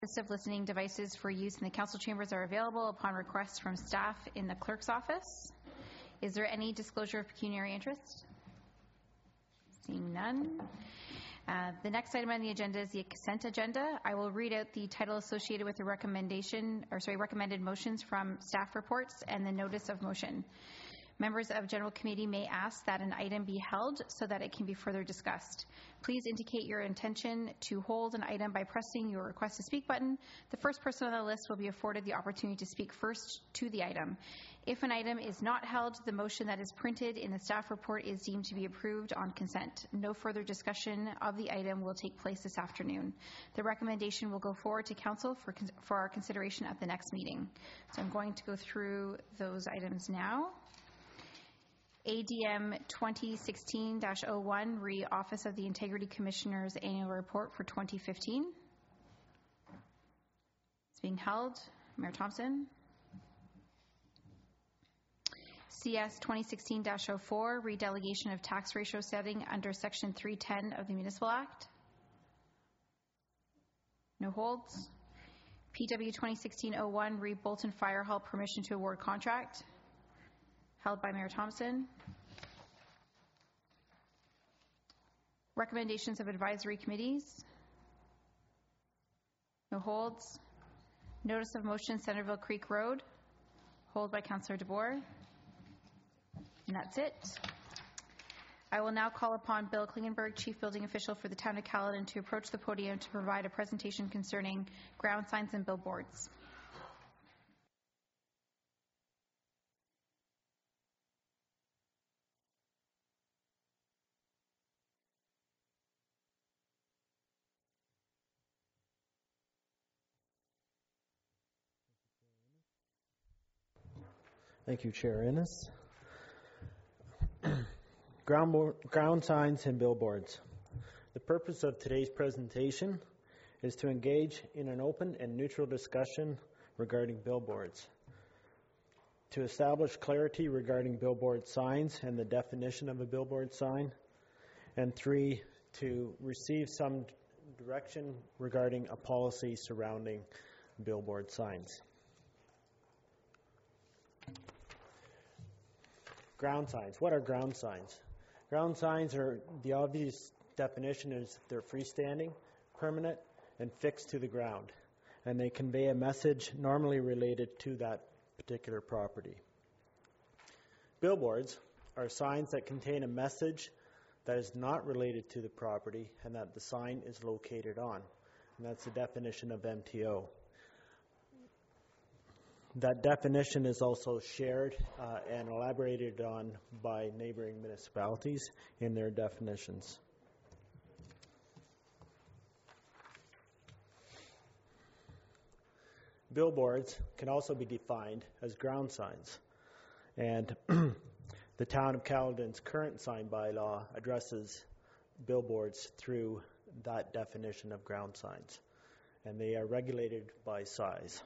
Assistive listening devices for use in the council chambers are available upon request from staff in the clerk's office. Is there any disclosure of pecuniary interest? Seeing none. The next item on the agenda is the consent agenda. I will read out the title associated with the recommended motions from staff reports and the notice of motion. Members of General Committee may ask that an item be held so that it can be further discussed. Please indicate your intention to hold an item by pressing your request to speak button. The first person on the list will be afforded the opportunity to speak first to the item. If an item is not held, the motion that is printed in the staff report is deemed to be approved on consent. No further discussion of the item will take place this afternoon. The recommendation will go forward to Council for our consideration at the next meeting. So I'm going to go through those items now. ADM 2016-01, re Office of the Integrity Commissioner's Annual Report for 2015. It's being held. Mayor Thompson. CS 2016-04, re-delegation of tax ratio setting under Section 310 of the Municipal Act. No holds. PW 2016-01, re Bolton Fire Hall permission to award contract. Held by Mayor Thompson. Recommendations of advisory committees. No holds. Notice of motion Centerville Creek Road. Hold by Councillor DeBoer. And that's it. I will now call upon Bill Klingenberg, Chief Building Official for the Town of Caledon, to approach the podium to provide a presentation concerning ground signs and billboards. Thank you, Chair Innes. Ground signs and billboards. The purpose of today's presentation is to engage in an open and neutral discussion regarding billboards, to establish clarity regarding billboard signs and the definition of a billboard sign, and 3, to receive some direction regarding a policy surrounding billboard signs. Ground signs. What are ground signs? Ground signs are, the obvious definition is they're freestanding, permanent, and fixed to the ground. And they convey a message normally related to that particular property. Billboards are signs that contain a message that is not related to the property and that the sign is located on. And that's the definition of MTO. That definition is also shared and elaborated on by neighboring municipalities in their definitions. Billboards can also be defined as ground signs, and the Town of Caledon's current sign bylaw addresses billboards through that definition of ground signs, and they are regulated by size.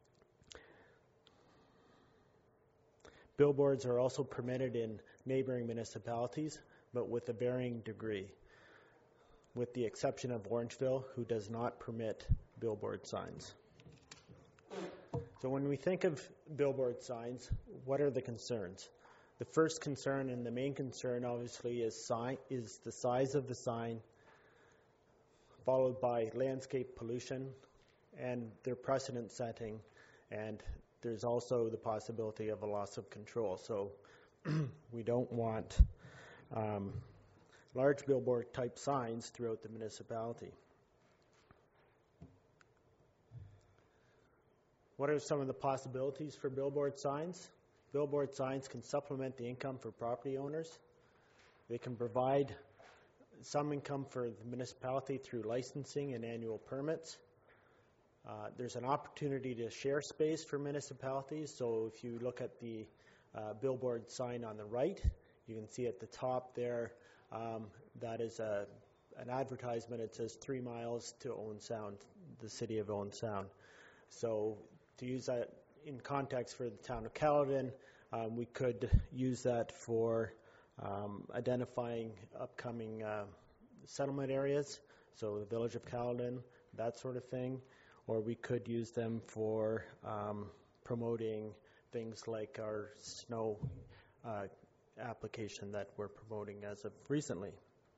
Billboards are also permitted in neighboring municipalities, but with a varying degree, with the exception of Orangeville, who does not permit billboard signs. So when we think of billboard signs, what are the concerns? The first concern and the main concern obviously is the size of the sign, followed by landscape pollution and their precedent setting, and there's also the possibility of a loss of control. So we don't want large billboard type signs throughout the municipality. What are some of the possibilities for billboard signs? Billboard signs can supplement the income for property owners. They can provide some income for the municipality through licensing and annual permits. There's an opportunity to share space for municipalities. So if you look at the billboard sign on the right, you can see at the top there, that is an advertisement. It says 3 miles to Owen Sound, the city of Owen Sound. So to use that in context for the Town of Caledon, we could use that for identifying upcoming settlement areas, so the village of Caledon, that sort of thing. or we could use them for promoting things like our snow application that we're promoting as of recently.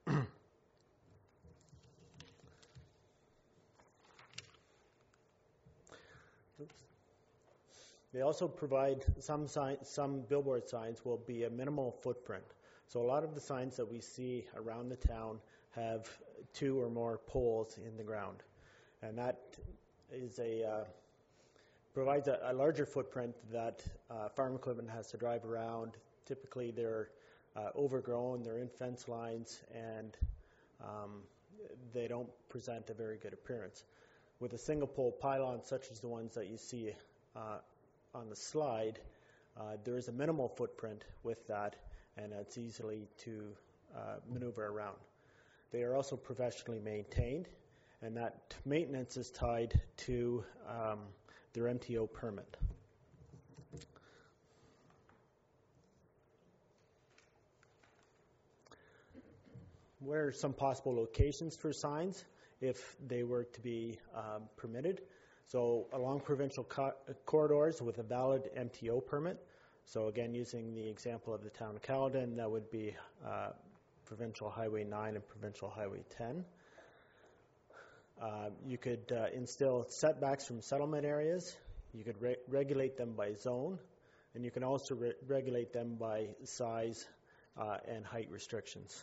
They also provide some billboard signs will be a minimal footprint. So a lot of the signs that we see around the town have 2 or more poles in the ground. And that is provides a larger footprint that farm equipment has to drive around. Typically they're overgrown, they're in fence lines, and they don't present a very good appearance. With a single pole pylon such as the ones that you see on the slide, there is a minimal footprint with that, and it's easily to maneuver around. They are also professionally maintained, and that maintenance is tied to their MTO permit. Where are some possible locations for signs if they were to be permitted? So along provincial corridors with a valid MTO permit. So again, using the example of the town of Caledon, that would be Provincial Highway 9 and Provincial Highway 10. You could instill setbacks from settlement areas. You could regulate them by zone, and you can also regulate them by size and height restrictions.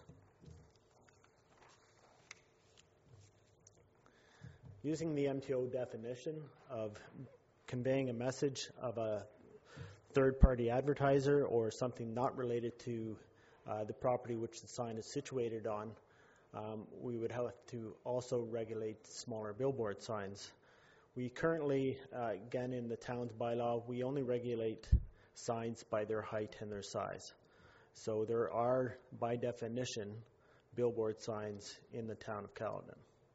Using the MTO definition of conveying a message of a third-party advertiser or something not related to the property which the sign is situated on, we would have to also regulate smaller billboard signs. We currently, again in the town's bylaw, we only regulate signs by their height and their size. So there are, by definition, billboard signs in the town of Caledon.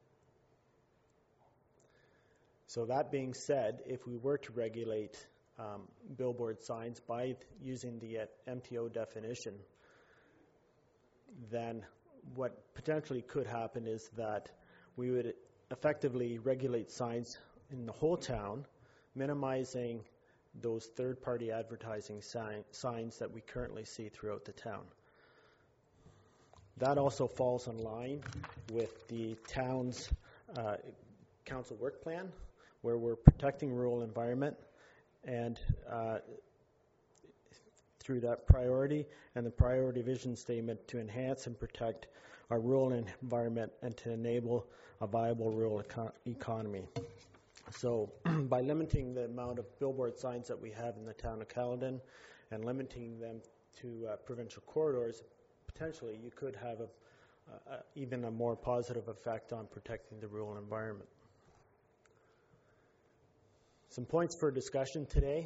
So that being said, if we were to regulate billboard signs by using the MTO definition, then what potentially could happen is that we would effectively regulate signs in the whole town, minimizing those third-party advertising signs that we currently see throughout the town. That also falls in line with the town's council work plan, where we're protecting rural environment, and through that priority and the priority vision statement to enhance and protect our rural environment and to enable a viable rural economy. So by limiting the amount of billboard signs that we have in the town of Caledon and limiting them to provincial corridors, potentially you could have even a more positive effect on protecting the rural environment. Some points for discussion today.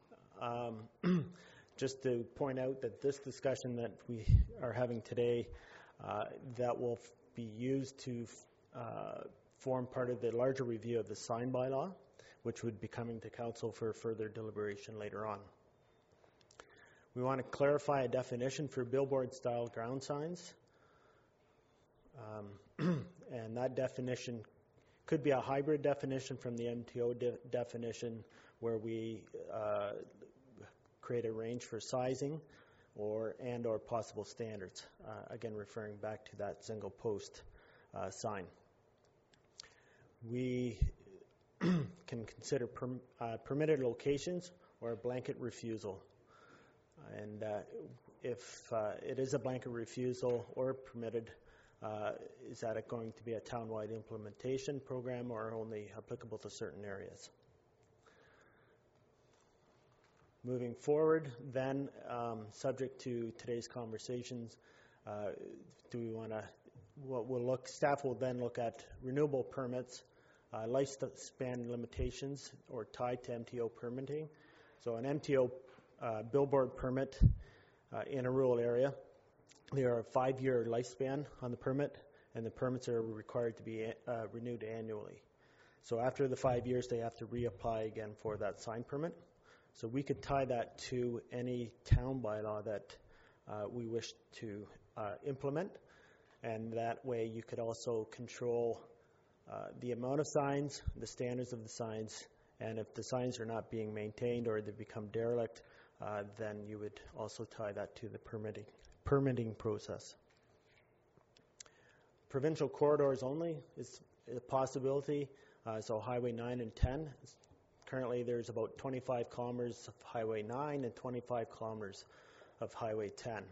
Just to point out that this discussion that we are having today, that will be used to form part of the larger review of the sign bylaw, which would be coming to council for further deliberation later on. We want to clarify a definition for billboard-style ground signs, and that definition could be a hybrid definition from the MTO definition, where we create a range for sizing or possible standards, again referring back to that single post sign. We can consider permitted locations or a blanket refusal, and if it is a blanket refusal or permitted, is that going to be a town-wide implementation program or only applicable to certain areas? Moving forward, then, subject to today's conversations, staff will then look at renewable permits, lifespan limitations, or tied to MTO permitting. So an MTO billboard permit in a rural area, there are a 5-year lifespan on the permit, and the permits are required to be renewed annually. So after the 5 years, they have to reapply again for that sign permit. So we could tie that to any town bylaw that we wish to implement, and that way you could also control the amount of signs, the standards of the signs, and if the signs are not being maintained or they become derelict, then you would also tie that to the permitting process. Provincial corridors only is a possibility. So Highway 9 and 10. Currently there's about 25 kilometers of Highway 9 and 25 kilometers of Highway 10.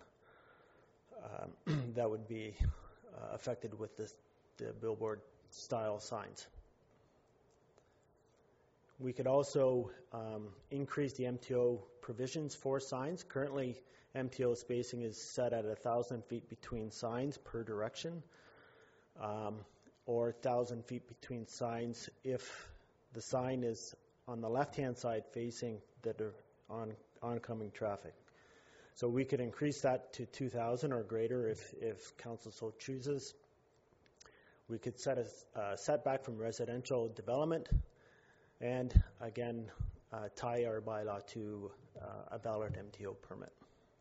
That would be affected with the billboard style signs. We could also increase the MTO provisions for signs. Currently, MTO spacing is set at 1,000 feet between signs per direction, or 1,000 feet between signs if the sign is on the left-hand side facing the oncoming traffic. So we could increase that to 2,000 or greater if council so chooses. We could set a setback from residential development, and again, tie our bylaw to a valid MTO permit.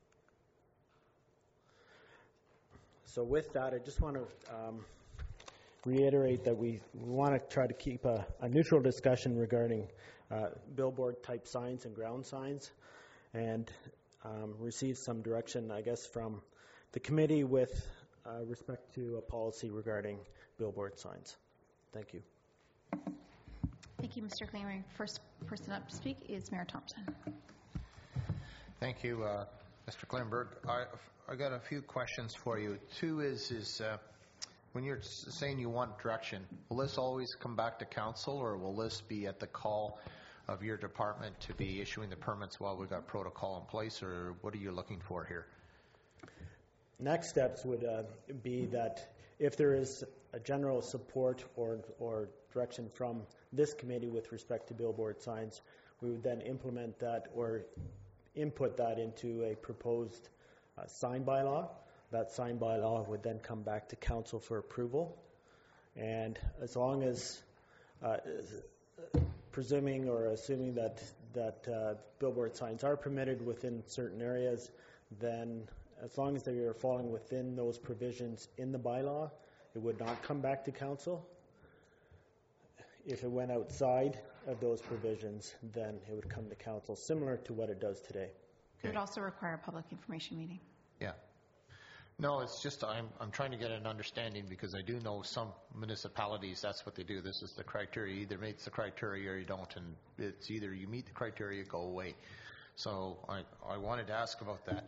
So with that, I just want to reiterate that we want to try to keep a neutral discussion regarding billboard type signs and ground signs, and receive some direction, I guess, from the committee with respect to a policy regarding billboard signs. Thank you. Thank you, Mr. Claymore. First person up to speak is Mayor Thompson. Thank you, Mr. Klinberg. I got a few questions for you. Two is when you're saying you want direction, will this always come back to council, or will this be at the call of your department to be issuing the permits while we've got protocol in place, or what are you looking for here? Next steps would be that if there is a general support or direction from this committee with respect to billboard signs, we would then implement that or input that into a proposed sign bylaw. That sign bylaw would then come back to council for approval. And as long as, presuming or assuming that billboard signs are permitted within certain areas, then as long as they are falling within those provisions in the bylaw, it would not come back to council. If it went outside of those provisions, then it would come to council, similar to what it does today. It would also require a public information meeting. Yeah. No, it's just I'm trying to get an understanding, because I do know some municipalities, that's what they do. This is the criteria. You either meet the criteria or you don't, and it's either you meet the criteria, go away. So I wanted to ask about that.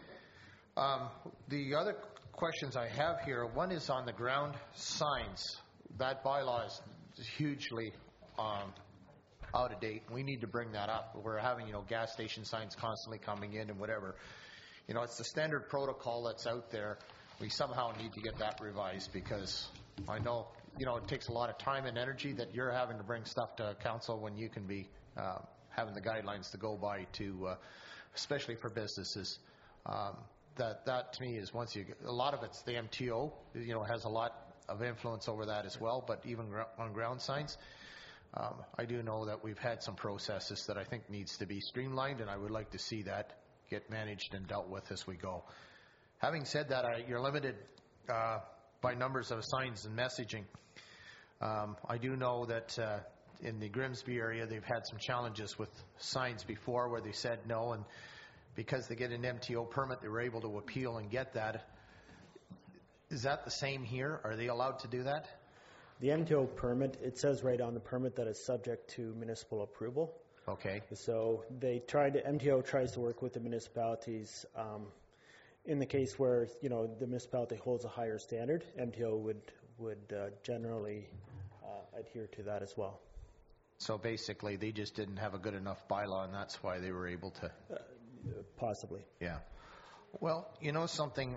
The other questions I have here, one is on the ground signs. That bylaw is hugely out of date. We need to bring that up. We're having, gas station signs constantly coming in and whatever. It's the standard protocol that's out there. We somehow need to get that revised, because I know, it takes a lot of time and energy that you're having to bring stuff to council when you can be having the guidelines to go by to, especially for businesses. That to me is a lot of it's the MTO, has a lot of influence over that as well, but even on ground signs, I do know that we've had some processes that I think needs to be streamlined, and I would like to see that get managed and dealt with as we go. Having said that, you're limited by numbers of signs and messaging. I do know that in the Grimsby area, they've had some challenges with signs before where they said no, and because they get an MTO permit, they were able to appeal and get that. Is that the same here? Are they allowed to do that? The MTO permit, it says right on the permit that it's subject to municipal approval. Okay. So MTO tries to work with the municipalities. In the case where, the municipality holds a higher standard, MTO would generally adhere to that as well. So basically, they just didn't have a good enough bylaw, and that's why they were able to... Possibly. Yeah. Well, something,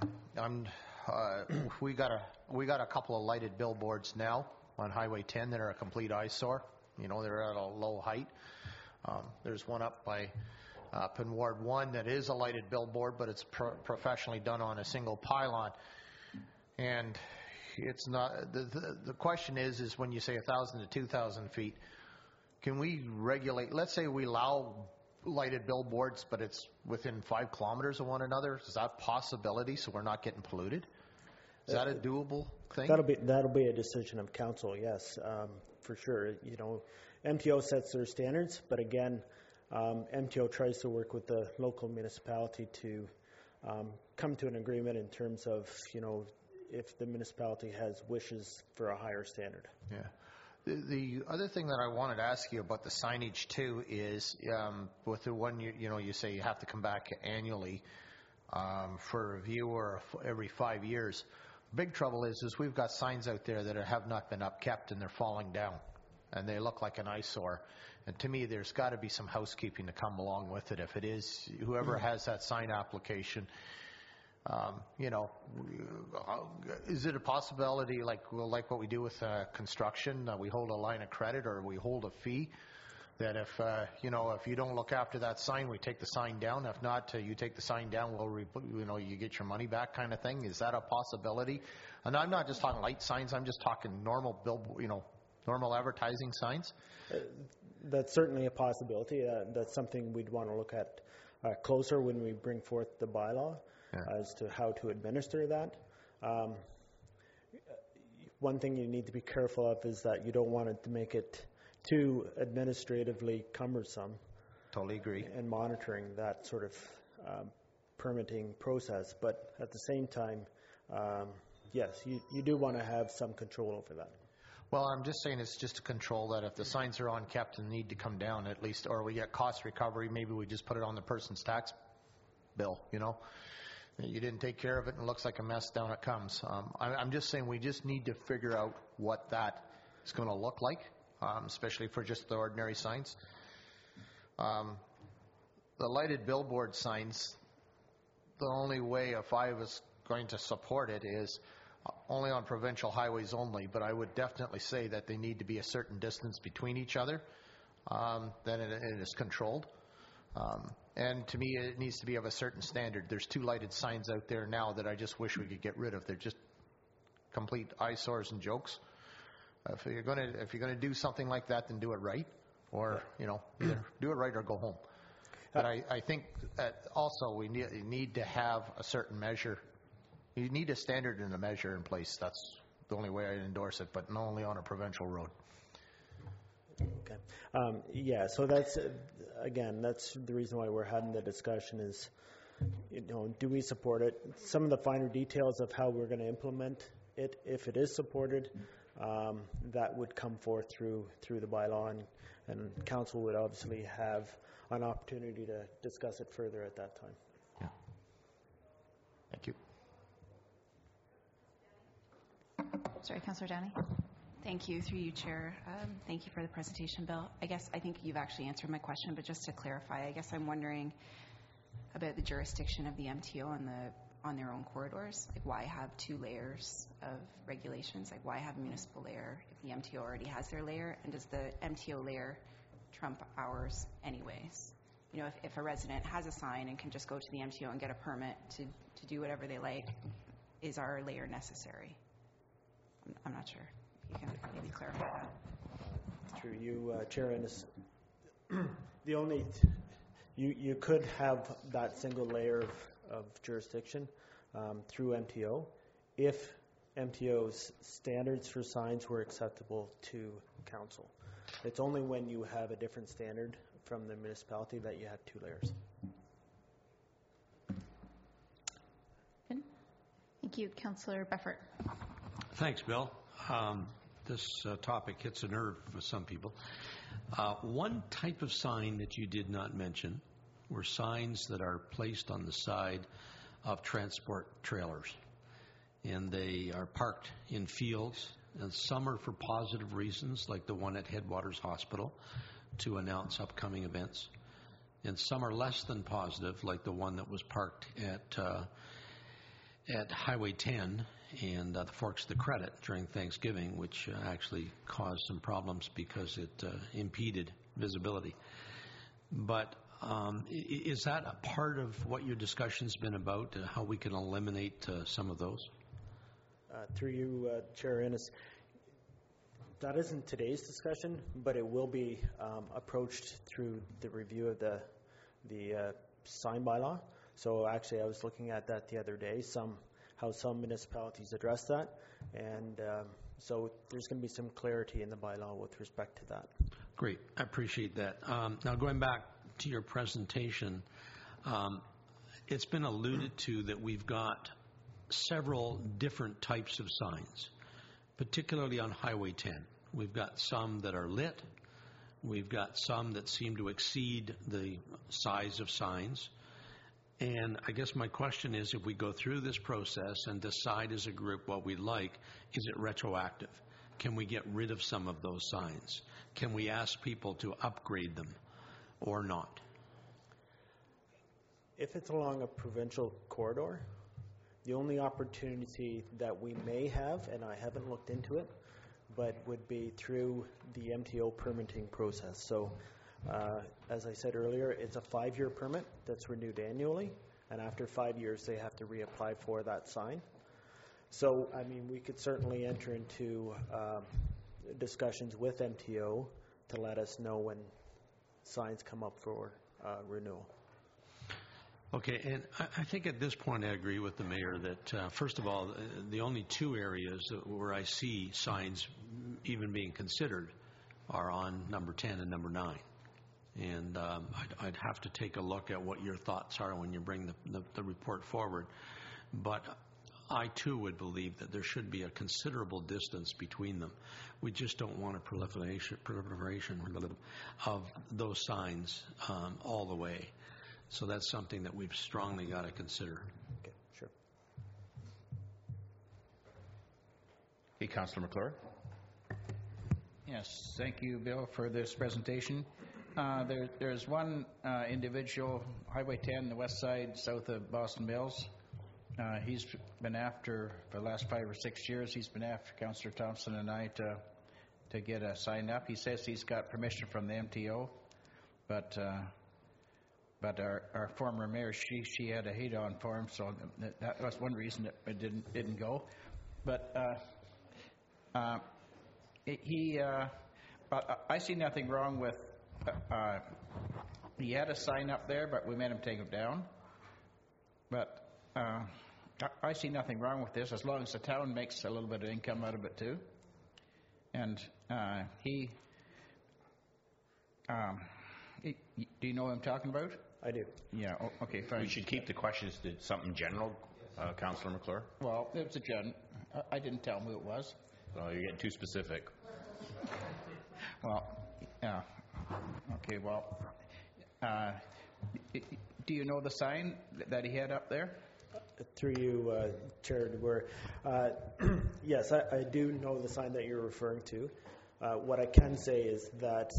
we got a couple of lighted billboards now on Highway 10 that are a complete eyesore. They're at a low height. There's one up in Ward 1 that is a lighted billboard, but it's professionally done on a single pylon. And it's not, the question is when you say 1,000 to 2,000 feet, can we regulate, let's say we allow lighted billboards, but it's within 5 kilometers of one another? Is that a possibility so we're not getting polluted? Is that a doable thing? That'll be a decision of council, yes, for sure. You know, MTO sets their standards, but again, MTO tries to work with the local municipality to come to an agreement in terms of, you know, if the municipality has wishes for a higher standard. Yeah. The other thing that I wanted to ask you about the signage too is with the one you say you have to come back annually for review or every 5 years. Big trouble is we've got signs out there that have not been upkept and they're falling down and they look like an eyesore. And to me, there's got to be some housekeeping to come along with it. If it is, whoever has that sign application, is it a possibility like what we do with construction, we hold a line of credit or we hold a fee, that if you don't look after that sign, we take the sign down. If not, you take the sign down, you get your money back kind of thing. Is that a possibility? And I'm not just talking light signs. I'm just talking normal normal advertising signs. That's certainly a possibility. That's something we'd want to look at closer when we bring forth the bylaw as to how to administer that. One thing you need to be careful of is that you don't want to make it too administratively cumbersome. Totally agree. And monitoring that sort of permitting process. But at the same time, yes, you do want to have some control over that. Well, I'm just saying it's just to control that if the signs are unkept and need to come down at least, or we get cost recovery, maybe we just put it on the person's tax bill, You didn't take care of it and it looks like a mess, down it comes. I'm just saying we just need to figure out what that is going to look like, especially for just the ordinary signs. The lighted billboard signs, the only way if I was going to support it is only on provincial highways only, but I would definitely say that they need to be a certain distance between each other, then it is controlled. And to me, it needs to be of a certain standard. There's 2 lighted signs out there now that I just wish we could get rid of. They're just complete eyesores and jokes. If you're going to do something like that, then do it right, or either do it right or go home. But I think that also we need to have a certain measure. You need a standard and a measure in place. That's the only way I'd endorse it, but not only on a provincial road. Okay. So that's, again, that's the reason why we're having the discussion is, do we support it? Some of the finer details of how we're going to implement it, if it is supported, that would come forth through the bylaw, and council would obviously have an opportunity to discuss it further at that time. Yeah. Thank you. Sorry, Councillor Downey. Thank you, through you, Chair. Thank you for the presentation, Bill. I think you've actually answered my question, but just to clarify, I guess I'm wondering about the jurisdiction of the MTO on their own corridors. Like, why have 2 layers of regulations? Like, why have a municipal layer if the MTO already has their layer? And does the MTO layer trump ours anyways? If a resident has a sign and can just go to the MTO and get a permit to do whatever they like, is our layer necessary? I'm not sure. You can maybe clarify that. Through you, Chair Ennis, you could have that single layer of jurisdiction through MTO if MTO's standards for signs were acceptable to council. It's only when you have a different standard from the municipality that you have 2 layers. Good. Thank you, Councillor Beffert. Thanks, Bill. This topic hits a nerve with some people. One type of sign that you did not mention were signs that are placed on the side of transport trailers. And they are parked in fields, and some are for positive reasons, like the one at Headwaters Hospital, to announce upcoming events. And some are less than positive, like the one that was parked at Highway 10 and the Forks of the Credit during Thanksgiving, which actually caused some problems because it impeded visibility. But is that a part of what your discussion's been about, how we can eliminate some of those? Through you, Chair Ennis, that isn't today's discussion, but it will be approached through the review of the sign bylaw. So actually, I was looking at that the other day. Some how some municipalities address that. And so there's going to be some clarity in the bylaw with respect to that. Great, I appreciate that. Now, going back to your presentation, it's been alluded to that we've got several different types of signs, particularly on Highway 10. We've got some that are lit. We've got some that seem to exceed the size of signs. And I guess my question is, if we go through this process and decide as a group what we like, is it retroactive? Can we get rid of some of those signs? Can we ask people to upgrade them or not? If it's along a provincial corridor, the only opportunity that we may have, and I haven't looked into it, but would be through the MTO permitting process. So as I said earlier, it's a 5-year permit that's renewed annually, and after 5 years they have to reapply for that sign. So, I mean, we could certainly enter into discussions with MTO to let us know when signs come up for renewal. Okay, and I think at this point I agree with the mayor that, first of all, the only 2 areas where I see signs even being considered are on number 10 and number 9. And I'd have to take a look at what your thoughts are when you bring the report forward. But I, too, would believe that there should be a considerable distance between them. We just don't want a proliferation of those signs all the way. So that's something that we've strongly got to consider. Okay, sure. Hey, Councillor McClure. Yes, thank you, Bill, for this presentation. There's one individual, Highway 10, the west side, south of Boston Mills. He's been after, for the last 5 or 6 years, he's been after Councillor Thompson and I to get a sign up. He says he's got permission from the MTO, but our former mayor, she had a hate-on for him, so that was one reason that it didn't go. But I see nothing wrong with. He had a sign up there, but we made him take it down. But I see nothing wrong with this as long as the town makes a little bit of income out of it too. And do you know what I'm talking about? I do. Yeah. Okay. Fine. We should keep the questions to something general, Councillor McClure. Well, it was a gen. I didn't tell him who it was. Well, you're getting too specific. Well, yeah. Okay. Well, do you know the sign that he had up there? Through you, Chair DeBoer. Yes, I do know the sign that you're referring to. What I can say is that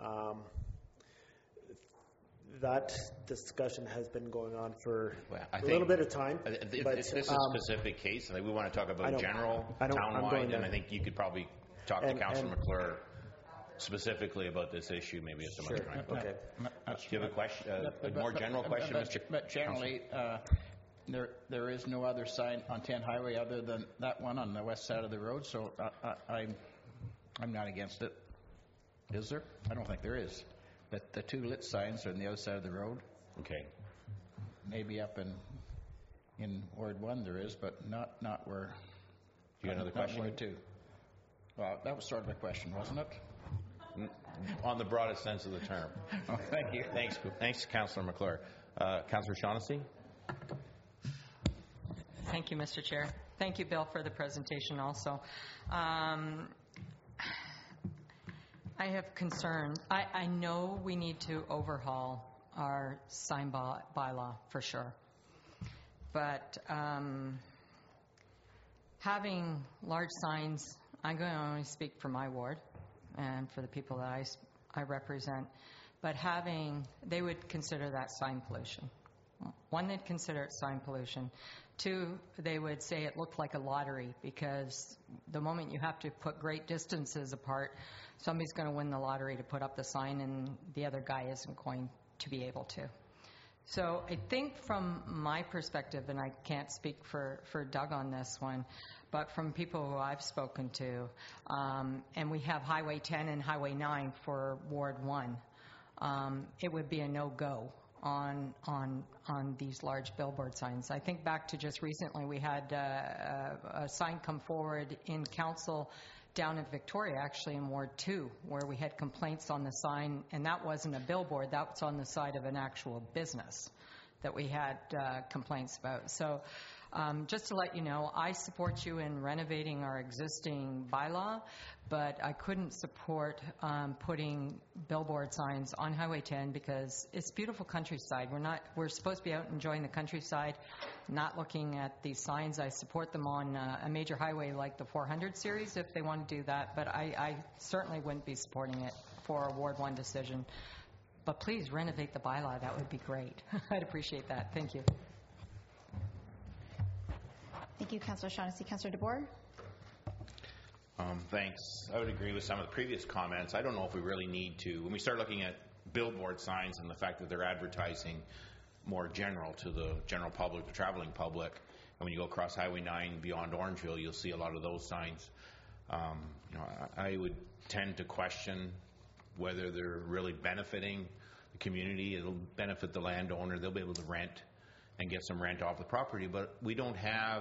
that discussion has been going on for a little bit of time. This is a specific case. Like, we want to talk about general, town-wide, and I think you could probably talk to Councillor McClure specifically about this issue maybe at some other time. Okay. Do you have a question, a more general question, Mr. But generally, there is no other sign on 10 Highway other than that one on the west side of the road, so I'm not against it. Is there? I don't think there is. But the 2 lit signs are on the other side of the road. Okay. Maybe up in Ward 1 there is, but not where. Do you got another question? Ward 2. Well, that was sort of a question, wasn't it? On the broadest sense of the term. Oh, thank you. Thanks, Councillor McClure. Councillor Shaughnessy. Thank you, Mr. Chair. Thank you, Bill, for the presentation also. I have concerns. I know we need to overhaul our sign bylaw for sure. But having large signs, I'm going to only speak for my ward and for the people that I represent, but they would consider that sign pollution. 1, they'd consider it sign pollution. 2, they would say it looked like a lottery because the moment you have to put great distances apart, somebody's going to win the lottery to put up the sign and the other guy isn't going to be able to. So I think from my perspective, and I can't speak for Doug on this one, but from people who I've spoken to, and we have Highway 10 and Highway 9 for Ward 1, it would be a no-go on these large billboard signs. I think back to just recently, we had a sign come forward in council down in Victoria, actually in Ward 2, where we had complaints on the sign, and that wasn't a billboard, that was on the side of an actual business that we had complaints about. So just to let you know, I support you in renovating our existing bylaw, but I couldn't support putting billboard signs on Highway 10 because it's beautiful countryside. We're supposed to be out enjoying the countryside, not looking at these signs. I support them on a major highway like the 400 series if they want to do that, but I certainly wouldn't be supporting it for a Ward 1 decision. But please renovate the bylaw. That would be great. I'd appreciate that. Thank you. Thank you, Councillor Shaughnessy. Councillor DeBoer? Thanks. I would agree with some of the previous comments. I don't know if we really need to, when we start looking at billboard signs and the fact that they're advertising more general to the general public, the traveling public, and when you go across Highway 9 beyond Orangeville, you'll see a lot of those signs. I would tend to question whether they're really benefiting the community. It'll benefit the landowner. They'll be able to rent and get some rent off the property, but we don't have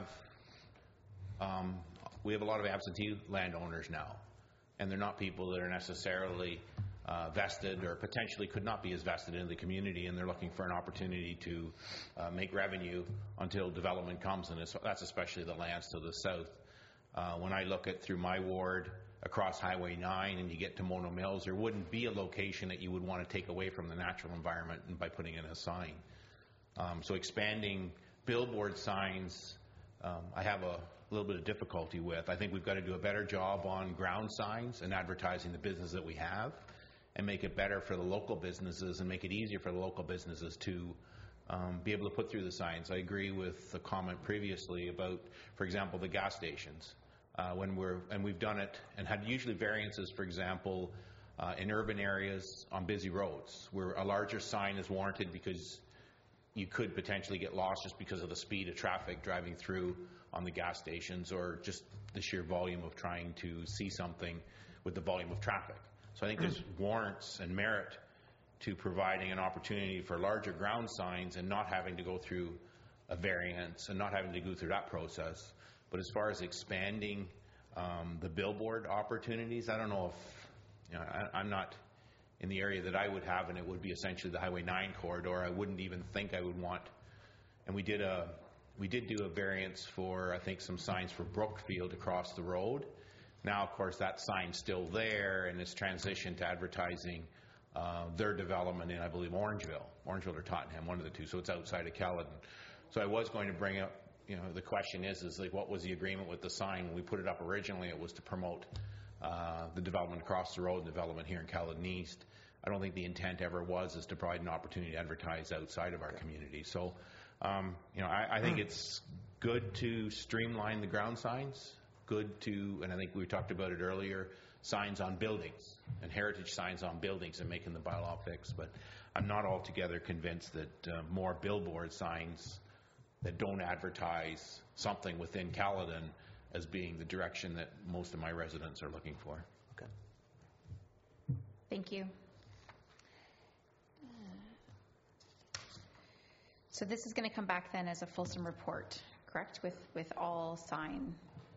we have a lot of absentee landowners now, and they're not people that are necessarily vested or potentially could not be as vested in the community, and they're looking for an opportunity to make revenue until development comes, and that's especially the lands to the south. When I look at through my ward across Highway 9 and you get to Mono Mills, there wouldn't be a location that you would want to take away from the natural environment by putting in a sign. So expanding billboard signs, I have a little bit of difficulty with. I think we've got to do a better job on ground signs and advertising the business that we have and make it better for the local businesses and make it easier for the local businesses to be able to put through the signs. I agree with the comment previously about, for example, the gas stations. And we've done it and had usually variances, for example, in urban areas on busy roads where a larger sign is warranted because you could potentially get lost just because of the speed of traffic driving through on the gas stations or just the sheer volume of trying to see something with the volume of traffic. So I think there's warrants and merit to providing an opportunity for larger ground signs and not having to go through a variance and not having to go through that process. But as far as expanding the billboard opportunities, I don't know if, I'm not in the area that I would have, and it would be essentially the Highway 9 corridor. I wouldn't even think I would want, and we did do a variance for, I think, some signs for Brookfield across the road. Now, of course, that sign's still there, and it's transitioned to advertising their development in, I believe, Orangeville or Tottenham, one of the two, so it's outside of Caledon. So I was going to bring up, the question is like, what was the agreement with the sign? When we put it up originally, it was to promote the development across the road, development here in Caledon East. I don't think the intent ever is to provide an opportunity to advertise outside of our community. So, I think it's good to streamline the ground signs, and I think we talked about it earlier, signs on buildings and heritage signs on buildings and making the bylaw fix. But I'm not altogether convinced that more billboard signs that don't advertise something within Caledon as being the direction that most of my residents are looking for. Okay. Thank you. So this is going to come back then as a fulsome report, correct, with all sign?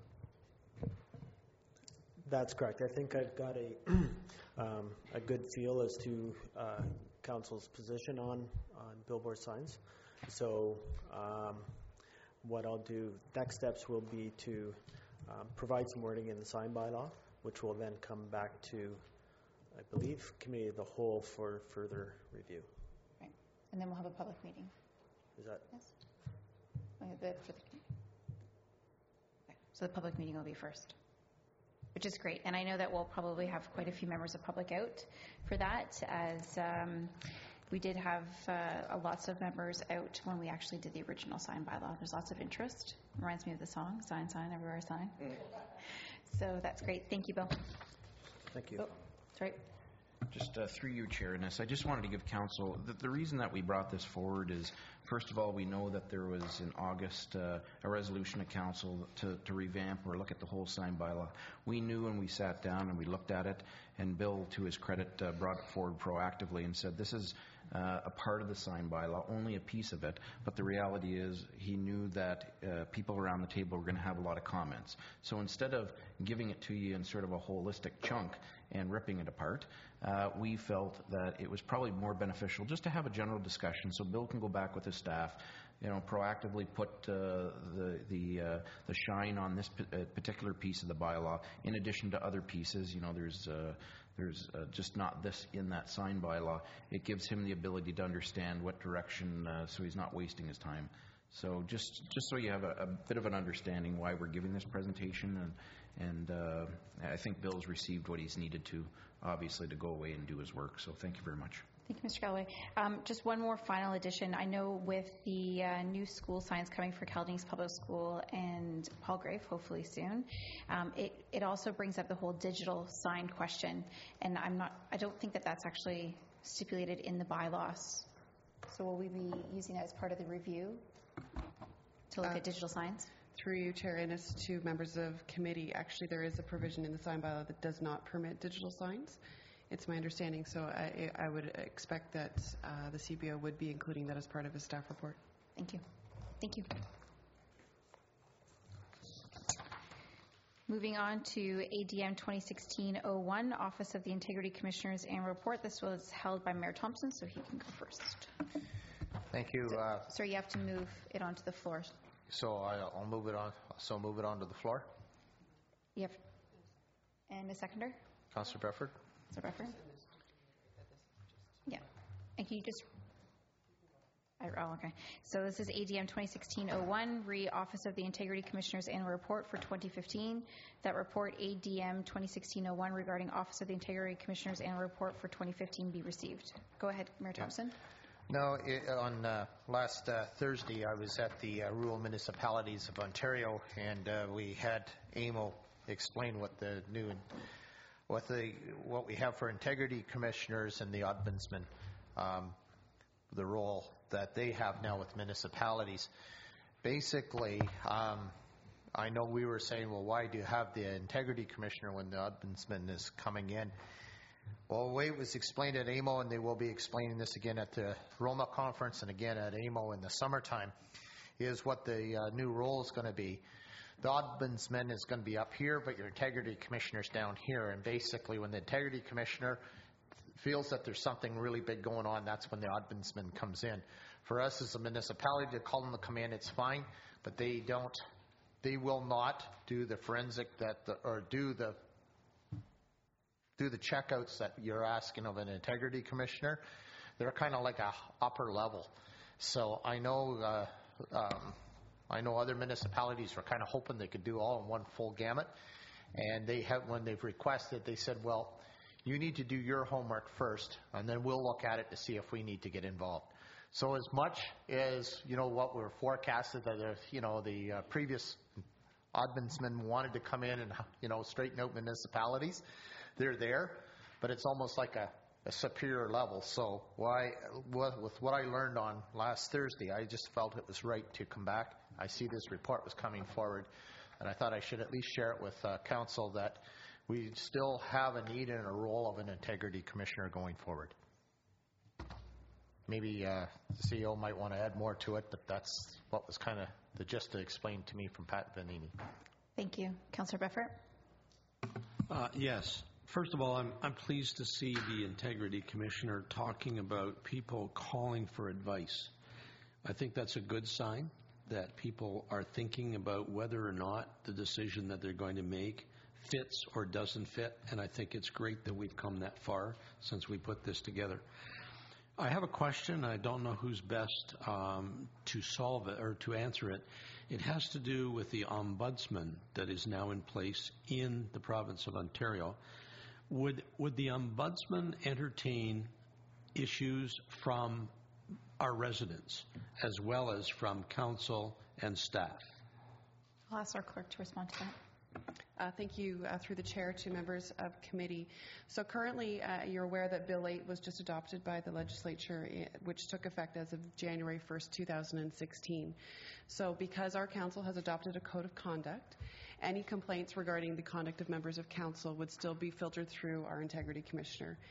That's correct. I think I've got a good feel as to council's position on billboard signs. So what I'll do, next steps will be to provide some wording in the sign bylaw, which will then come back to, I believe, Committee of the Whole for further review. Right. And then we'll have a public meeting. Is that? Yes. Okay. So the public meeting will be first, which is great. And I know that we'll probably have quite a few members of public out for that, as we did have lots of members out when we actually did the original sign bylaw. There's lots of interest. Reminds me of the song, Sign, Sign, Everywhere Sign. So that's great. Thank you, Bill. Thank you. Oh, that's right. Just through you, Chairness, I just wanted to give council, the reason that we brought this forward is, first of all, we know that there was in August a resolution at council to revamp or look at the whole sign bylaw. We knew when we sat down and we looked at it, and Bill, to his credit, brought it forward proactively and said, this is a part of the sign bylaw, only a piece of it, but the reality is he knew that people around the table were going to have a lot of comments. So instead of giving it to you in sort of a holistic chunk and ripping it apart, we felt that it was probably more beneficial just to have a general discussion so Bill can go back with his staff, proactively put the shine on this particular piece of the bylaw in addition to other pieces. There's just not this in that sign bylaw. It gives him the ability to understand what direction, so he's not wasting his time. So just so you have a bit of an understanding why we're giving this presentation, and I think Bill's received what he's needed to, obviously, to go away and do his work. So thank you very much. Thank you, Mr. Galloway. Just one more final addition. I know with the new school signs coming for Caldens Public School and Palgrave, hopefully soon, it also brings up the whole digital sign question, and I don't think that that's actually stipulated in the bylaws. So will we be using that as part of the review to look at digital signs? Through you, Chair Innes, to members of committee, actually there is a provision in the sign bylaw that does not permit digital signs. It's my understanding, so I would expect that the CBO would be including that as part of his staff report. Thank you. Thank you. Moving on to ADM 2016-01, Office of the Integrity Commissioners Annual Report. This was held by Mayor Thompson, so he can go first. Thank you. Sir, you have to move it onto the floor. So I'll move it on. So move it onto the floor. Yep. And a seconder? Councillor Bedford. Councillor Bedford? Yeah. And can you just... Oh, okay. So this is ADM 2016-01, Office of the Integrity Commissioners Annual Report for 2015. That report, ADM 2016-01, regarding Office of the Integrity Commissioners Annual Report for 2015 be received. Go ahead, Mayor Thompson. No, on last Thursday, I was at the Rural Municipalities of Ontario, and we had AMO explain what the new, what we have for integrity commissioners and the ombudsman, the role that they have now with municipalities. Basically, I know we were saying, well, why do you have the integrity commissioner when the ombudsman is coming in? Well, the way it was explained at AMO, and they will be explaining this again at the Roma conference and again at AMO in the summertime, is what the new role is going to be. The ombudsman is going to be up here, but your integrity commissioner is down here. And basically, when the integrity commissioner feels that there's something really big going on, that's when the ombudsman comes in. For us as a municipality to call them to come in, it's fine, but they will not do the forensic or do the checkouts that you're asking of an integrity commissioner. They're kind of like a upper level. So I know other municipalities were kind of hoping they could do all in one full gamut, and when they've requested, they said, well, you need to do your homework first, and then we'll look at it to see if we need to get involved. So as much as, what we're forecasted that, the previous ombudsman wanted to come in and, straighten out municipalities, they're there, but it's almost like a superior level. So with what I learned on last Thursday, I just felt it was right to come back. I see this report was coming forward, and I thought I should at least share it with council that we still have a need and a role of an integrity commissioner going forward. Maybe the CEO might want to add more to it, but that's what was kind of the gist explained to me from Pat Vanini. Thank you. Councillor Bedford? Yes. First of all, I'm pleased to see the integrity commissioner talking about people calling for advice. I think that's a good sign that people are thinking about whether or not the decision that they're going to make fits or doesn't fit, and I think it's great that we've come that far since we put this together. I have a question. I don't know who's best to solve it or to answer it. It has to do with the ombudsman that is now in place in the province of Ontario. Would the ombudsman entertain issues from our residents as well as from council and staff? I'll ask our clerk to respond to that. Thank you, through the chair, to members of committee. So currently, you're aware that Bill 8 was just adopted by the legislature, which took effect as of January 1st, 2016. So because our council has adopted a code of conduct, any complaints regarding the conduct of members of council would still be filtered through our integrity commissioner.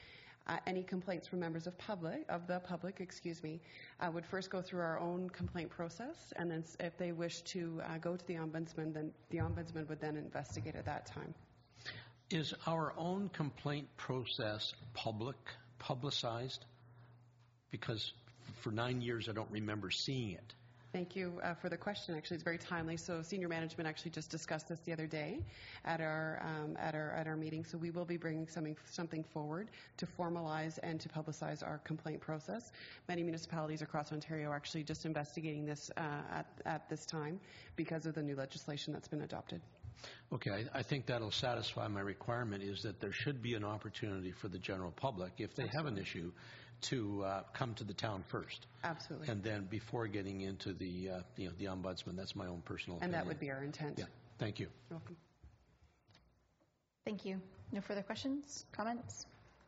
Any complaints from members of the public, would first go through our own complaint process, and then if they wish to go to the Ombudsman, then the Ombudsman would then investigate at that time. Is our own complaint process publicized? Because for 9 years I don't remember seeing it. Thank you for the question. Actually, it's very timely. So senior management actually just discussed this the other day at our meeting. So we will be bringing something forward to formalize and to publicize our complaint process. Many municipalities across Ontario are actually just investigating this at this time because of the new legislation that's been adopted. Okay, I think that'll satisfy my requirement, is that there should be an opportunity for the general public, if they have an issue, to come to the town first. Absolutely. And then before getting into the Ombudsman. That's my own personal opinion. And that would be our intent. Yeah, thank you. You're welcome. Thank you. No further questions, comments?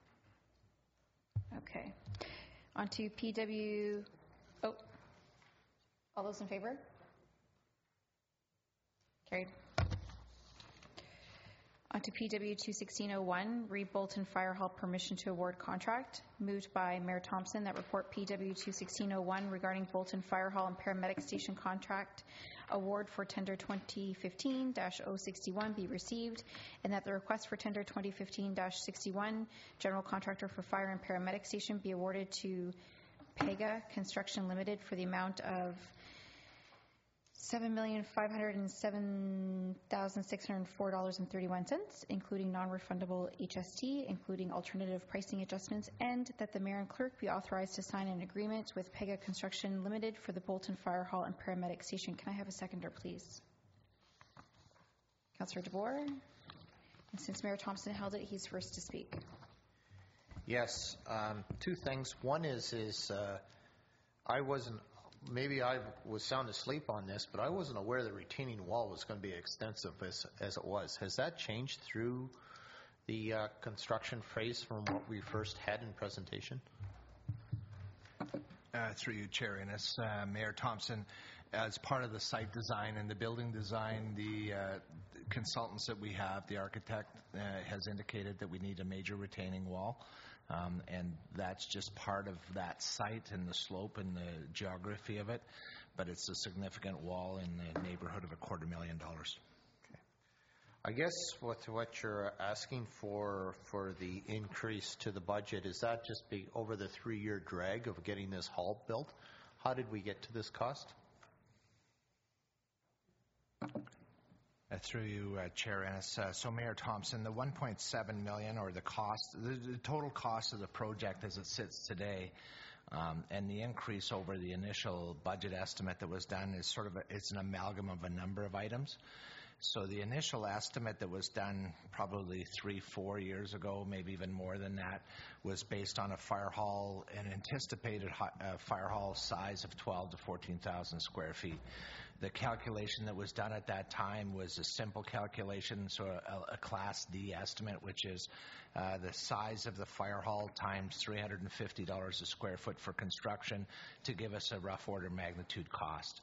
Okay. On to PW. Oh, all those in favor? Carried. On to PW 21601, Reed Bolton Fire Hall permission to award contract. Moved by Mayor Thompson that report PW 21601 regarding Bolton Fire Hall and Paramedic Station contract award for tender 2015-061 be received, and that the request for tender 2015-61 general contractor for fire and paramedic station be awarded to Pega Construction Limited for the amount of $7,507,604.31, including non-refundable HST, including alternative pricing adjustments, and that the mayor and clerk be authorized to sign an agreement with Pega Construction Limited for the Bolton Fire Hall and Paramedic Station. Can I have a seconder, please? Councillor DeBoer. And since Mayor Thompson held it, he's first to speak. Yes, two things. One is I wasn't, maybe I was sound asleep on this, but I wasn't aware the retaining wall was going to be extensive as it was. Has that changed through the construction phase from what we first had in presentation? Through you, Chair Innes. Mayor Thompson, as part of the site design and the building design, the consultants that we have, the architect has indicated that we need a major retaining wall. And that's just part of that site and the slope and the geography of it. But it's a significant wall in the neighborhood of $250,000. Okay. I guess what you're asking for the increase to the budget, is that just be over the 3-year drag of getting this hall built? How did we get to this cost? Through you, Chair Ennis. So, Mayor Thompson, the $1.7 million, or the cost, the total cost of the project as it sits today, and the increase over the initial budget estimate that was done is it's an amalgam of a number of items. So the initial estimate that was done probably 3-4 years ago, maybe even more than that, was based on a fire hall, an anticipated fire hall size of 12 to 14,000 square feet. The calculation that was done at that time was a simple calculation, so a Class D estimate, which is the size of the fire hall times $350 a square foot for construction, to give us a rough order of magnitude cost.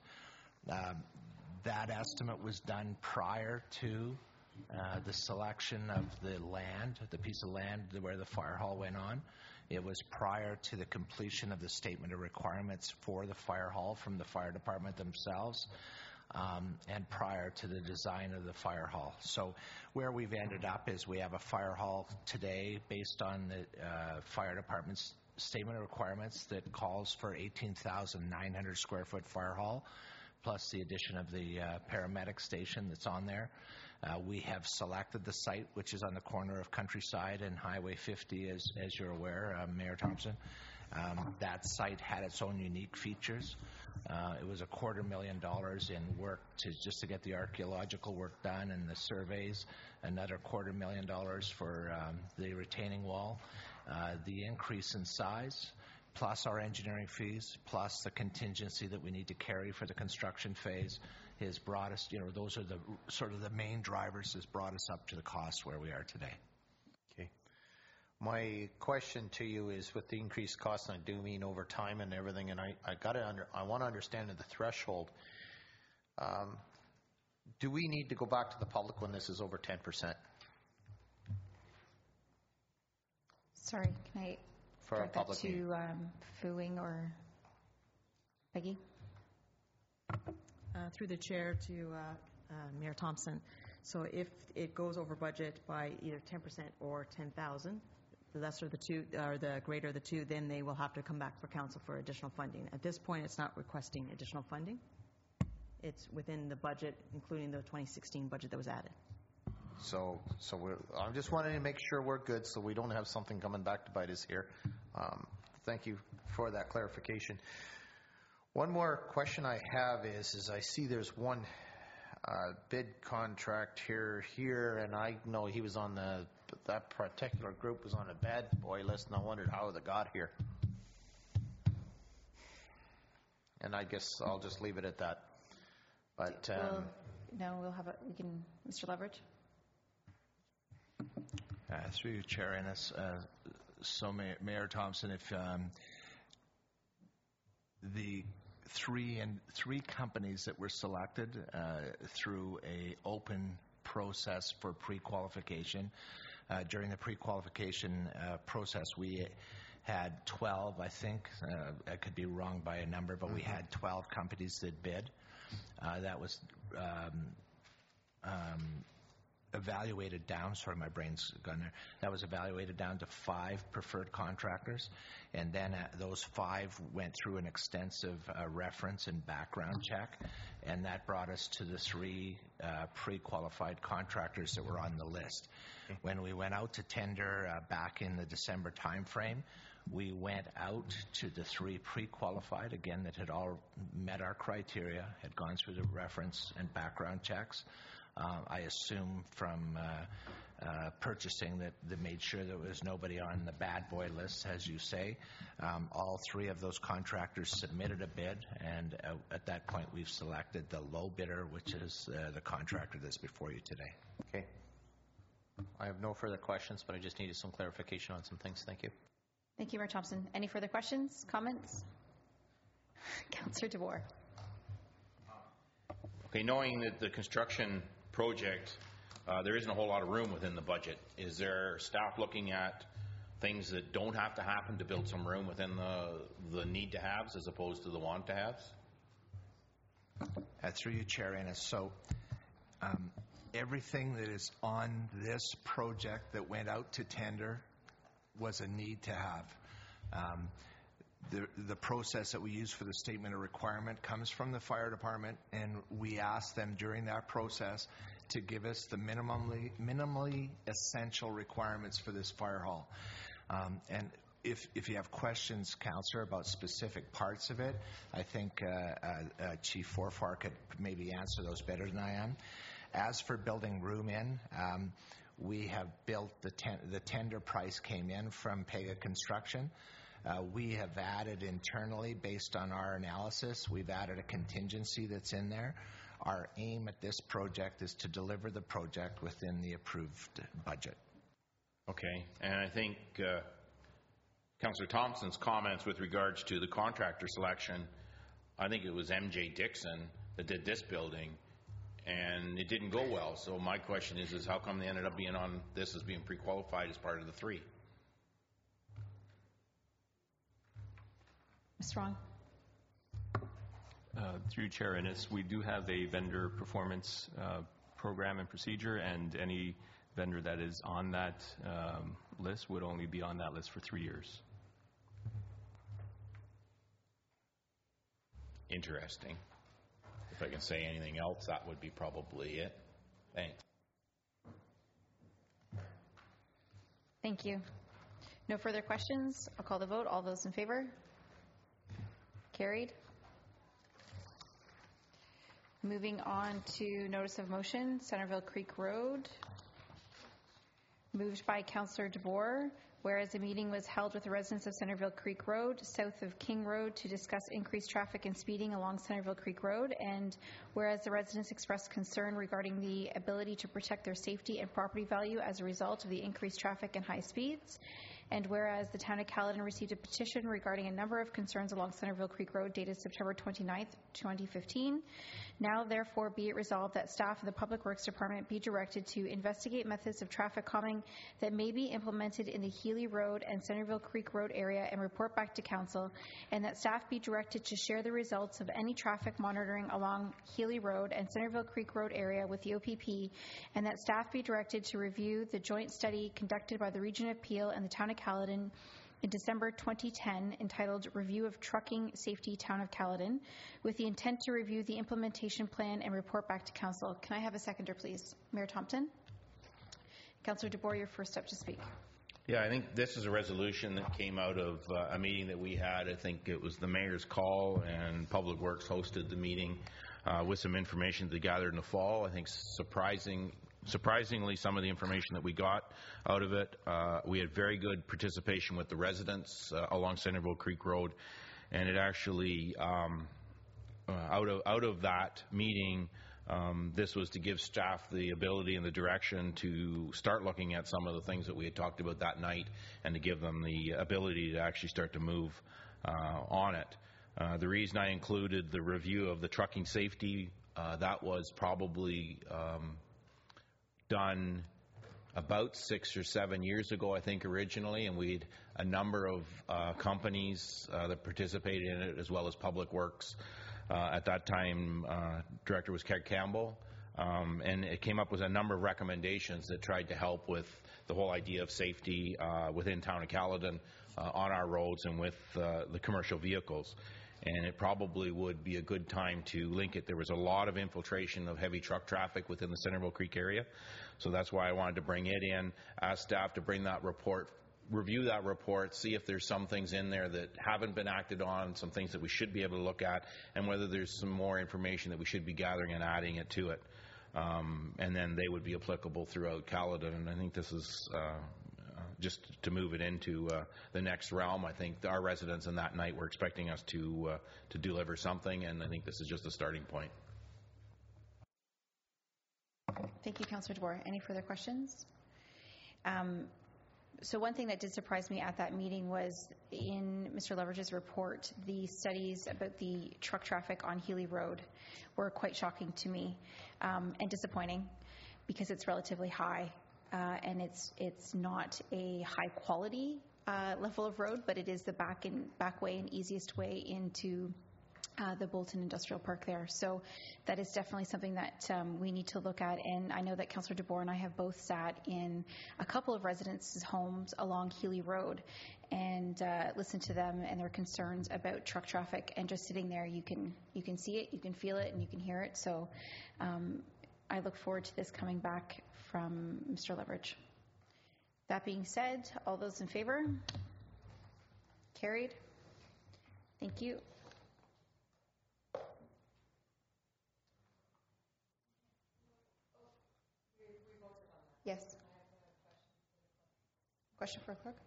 That estimate was done prior to the selection of the land, the piece of land where the fire hall went on. It was prior to the completion of the statement of requirements for the fire hall from the fire department themselves, and prior to the design of the fire hall. So where we've ended up is we have a fire hall today based on the fire department's statement of requirements that calls for 18,900 square foot fire hall, plus the addition of the paramedic station that's on there. We have selected the site, which is on the corner of Countryside and Highway 50, as you're aware, Mayor Thompson. That site had its own unique features. It was $250,000 in work just to get the archaeological work done and the surveys, another $250,000 for the retaining wall. The increase in size, plus our engineering fees, plus the contingency that we need to carry for the construction phase, has brought us, those are the sort of the main drivers, has brought us up to the cost where we are today. Okay. My question to you is, with the increased cost, and I do mean over time and everything, and I want to understand the threshold. Do we need to go back to the public when this is over 10%? Sorry, can I For a direct that public meeting. to Fu-Wing or Peggy? Through the chair to Mayor Thompson. So if it goes over budget by either 10% or 10,000, the lesser the two, or the greater the two, then they will have to come back for council for additional funding. At this point, it's not requesting additional funding. It's within the budget, including the 2016 budget that was added. So I'm just wanting to make sure we're good so we don't have something coming back to bite us here. Thank you for that clarification. One more question I have is I see there's one bid contract here, and I know he was on that particular group was on a bad boy list, and I wondered how they got here. And I guess I'll just leave it at that. But We'll have Mr. Leverage. Through you, Chair Ennis. So Mayor Thompson, if the three companies that were selected through a open process for pre-qualification. During the pre-qualification process, we had 12, I think. I could be wrong by a number, but we had 12 companies that bid. That was evaluated down, sorry, my brain's gone there. That was evaluated down to 5 preferred contractors, and then those 5 went through an extensive reference and background check, and that brought us to the 3 pre-qualified contractors that were on the list. When we went out to tender back in the December timeframe, we went out to the 3 pre-qualified, again, that had all met our criteria, had gone through the reference and background checks. I assume from purchasing that they made sure there was nobody on the bad boy list, as you say. All 3 of those contractors submitted a bid, and at that point we've selected the low bidder, which is the contractor that's before you today. Okay. I have no further questions, but I just needed some clarification on some things. Thank you. Thank you, Mayor Thompson. Any further questions, comments? Councillor DeVore. Okay, knowing that the construction project, there isn't a whole lot of room within the budget. Is there staff looking at things that don't have to happen to build some room within the need to haves as opposed to the want to haves? Through you, Chair Ennis. So everything that is on this project that went out to tender was a need to have. The process that we use for the statement of requirement comes from the fire department, and we ask them during that process to give us the minimally essential requirements for this fire hall. And if you have questions, Councillor, about specific parts of it, I think Chief Forfar could maybe answer those better than I am. As for building room in, we have built the tender price came in from Pega Construction. We have added internally, based on our analysis, we've added a contingency that's in there. Our aim at this project is to deliver the project within the approved budget. Okay, and I think Councillor Thompson's comments with regards to the contractor selection, I think it was MJ Dixon that did this building, and it didn't go well. So my question is how come they ended up being on this as being pre-qualified as part of the 3? Ms. Strong. Through Chair Ennis, we do have a vendor performance program and procedure, and any vendor that is on that list would only be on that list for 3 years. Interesting. If I can say anything else, that would be probably it. Thanks. Thank you. No further questions. I'll call the vote. All those in favor? Carried. Moving on to notice of motion, Centerville Creek Road. Moved by Councillor DeVore, whereas a meeting was held with the residents of Centerville Creek Road, south of King Road, to discuss increased traffic and speeding along Centerville Creek Road, and whereas the residents expressed concern regarding the ability to protect their safety and property value as a result of the increased traffic and high speeds, And whereas the town of Caledon received a petition regarding a number of concerns along Centerville Creek Road dated September 29th, 2015, now therefore be it resolved that staff of the Public Works Department be directed to investigate methods of traffic calming that may be implemented in the Healy Road and Centerville Creek Road area and report back to council, and that staff be directed to share the results of any traffic monitoring along Healy Road and Centerville Creek Road area with the OPP, and that staff be directed to review the joint study conducted by the Region of Peel and the Town of Caledon in December 2010 entitled Review of Trucking Safety Town of Caledon, with the intent to review the implementation plan and report back to council. Can I have a seconder, please? Mayor Thompson? Councillor DeBoer, you're first up to speak. Yeah, I think this is a resolution that came out of a meeting that we had. I think it was the mayor's call, and Public Works hosted the meeting with some information they gathered in the fall. I think surprisingly, some of the information that we got out of it, we had very good participation with the residents along Centerville Creek Road, and it actually, out of that meeting, this was to give staff the ability and the direction to start looking at some of the things that we had talked about that night, and to give them the ability to actually start to move on it. The reason I included the review of the trucking safety, that was probably done about 6 or 7 years ago, I think, originally, and we had a number of companies that participated in it, as well as Public Works. At that time, director was Kerry Campbell, and it came up with a number of recommendations that tried to help with the whole idea of safety within Town of Caledon on our roads and with the commercial vehicles. And it probably would be a good time to link it. There was a lot of infiltration of heavy truck traffic within the Centerville Creek area, so that's why I wanted to bring it in, ask staff to bring that report, review that report, see if there's some things in there that haven't been acted on, some things that we should be able to look at, and whether there's some more information that we should be gathering and adding it to it. And then they would be applicable throughout Caledon, and I think this is just to move it into the next realm. I think our residents on that night were expecting us to deliver something, and I think this is just a starting point. Thank you, Councillor DeBoer. Any further questions? So one thing that did surprise me at that meeting was in Mr. Leverage's report, the studies about the truck traffic on Healy Road were quite shocking to me and disappointing, because it's relatively high. And it's not a high quality level of road, but it is the back way and easiest way into the Bolton Industrial Park there. So that is definitely something that we need to look at. And I know that Councillor DeBoer and I have both sat in a couple of residents' homes along Healy Road and listened to them and their concerns about truck traffic. And just sitting there, you can see it, you can feel it, and you can hear it. So I look forward to this coming back from Mr. Leverage. That being said, all those in favor? Carried. Thank you. Yes. Question for clerk?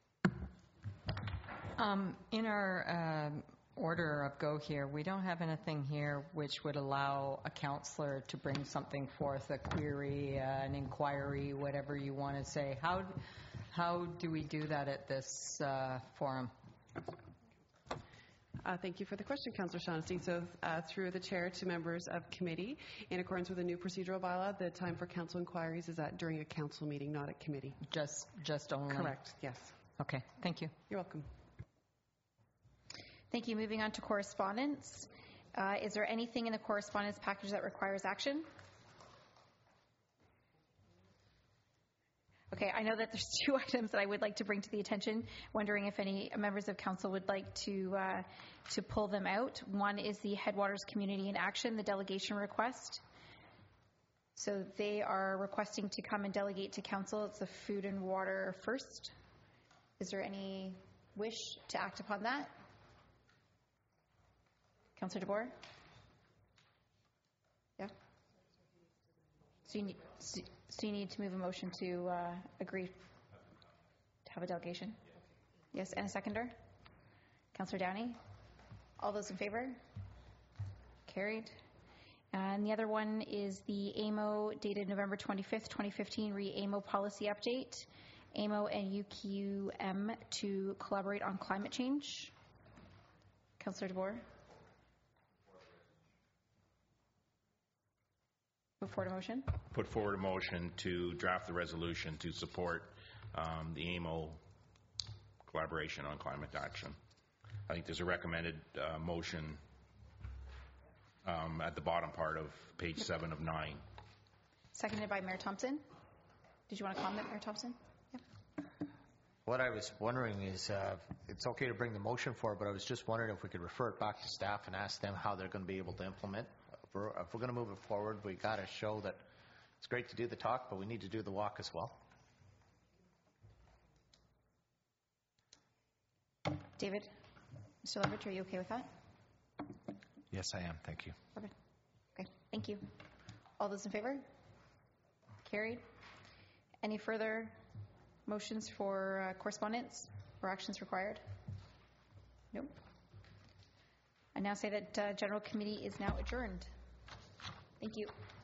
In our order of go here, we don't have anything here which would allow a councillor to bring something forth, a query, an inquiry, whatever you want to say. How do we do that at this forum? Thank you for the question, Councillor Shaughnessy. So through the chair to members of committee, in accordance with the new procedural bylaw, the time for council inquiries is during a council meeting, not at committee. Just only? Correct, yes. Okay, thank you. You're welcome. Thank you. Moving on to correspondence. Is there anything in the correspondence package that requires action? Okay, I know that there's two items that I would like to bring to the attention, wondering if any members of council would like to pull them out. One is the Headwaters Community in Action, the delegation request. So they are requesting to come and delegate to council. It's the Food and Water First. Is there any wish to act upon that? Councillor DeBoer? Yeah? So you need to move a motion to agree to have a delegation? Yes, and a seconder? Councillor Downey? All those in favor? Carried. And the other one is the AMO dated November 25th, 2015 re-AMO policy update. AMO and UQM to collaborate on climate change. Councillor DeVore. Put forward a motion. Put forward a motion to draft the resolution to support the AMO collaboration on climate action. I think there's a recommended motion at the bottom part of page 7 of 9. Seconded by Mayor Thompson. Did you want to comment, Mayor Thompson? Yep. What I was wondering is, it's okay to bring the motion forward, but I was just wondering if we could refer it back to staff and ask them how they're going to be able to implement. If we're going to move it forward, we got to show that it's great to do the talk, but we need to do the walk as well. David, Mr. Leverage, are you okay with that? Yes, I am. Thank you. Perfect. Okay, thank you. All those in favor? Carried. Any further motions for correspondence or actions required? Nope. I now say that General Committee is now adjourned. Thank you.